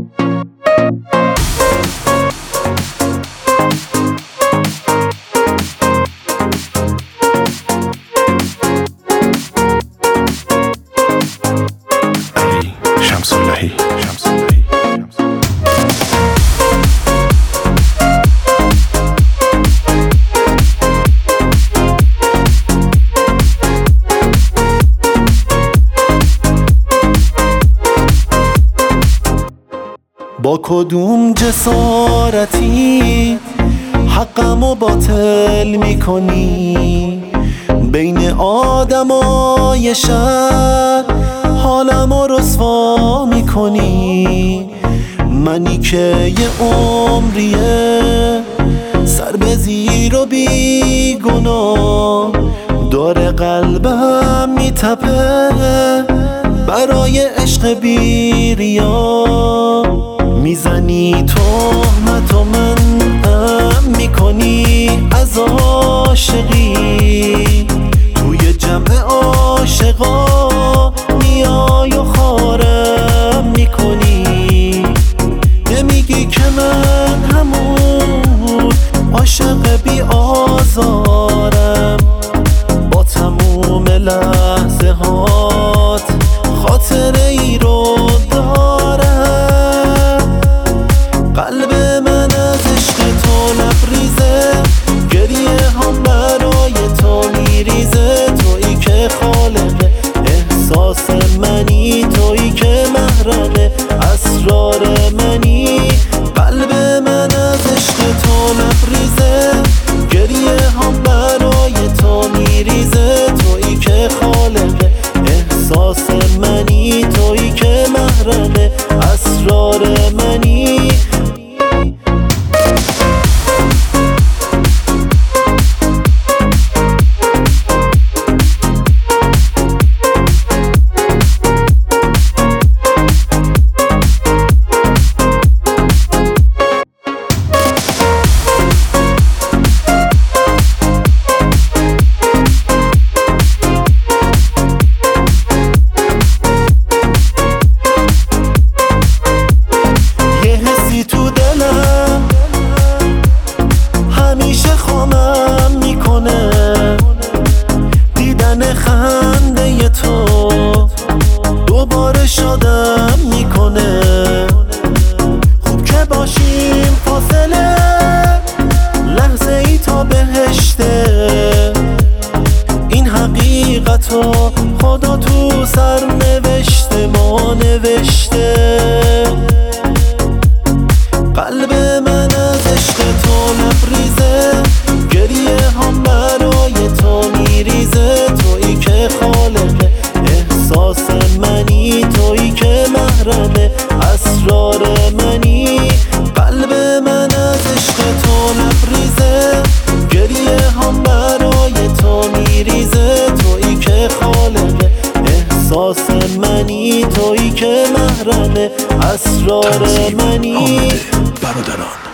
با کدوم جسارتی حقمو باطل میکنی؟ بین آدمای شهر حالمو رسوا میکنی. منی که یه عمریه سر به زیر و بی گناه داره قلبم میتپه برای عشق بیریا. میزنی تهمت و منعم میکنی از عاشقی. توی جمع عاشقا میای و خارم میکنی. نمیگی که من همون عاشق بی آزارم. با تموم لحظه هات خاطره ای رو دارم. قلب من از عشق تو لبریزه، گریه هم برای تو میریزه. تویی که خالق احساس منی، تویی که محرم اسرار منی. قلب من از عشق تو لبریزه، گریه هم برای تو میریزه. تویی که خالق احساس منی، تویی که محرم اسرار منی. تو دلم همیشه خامم میکنه، دیدن خنده تو دوباره شادم میکنه. خوب که باشیم فاصله لحظه ای تا بهشته. این حقیقتو خدا تو سر نوشته، ما نوشته. قلب من از عشق تو لبریزه، گریه هم برای تو میریزه. تویی که خالق احساس منی، تویی که محرم اسرار منی. قلب من از عشق تو لبریزه، گریه هم برای تو میریزه. تویی که خالق احساس منی، تویی که محرم اسرار منی. برادران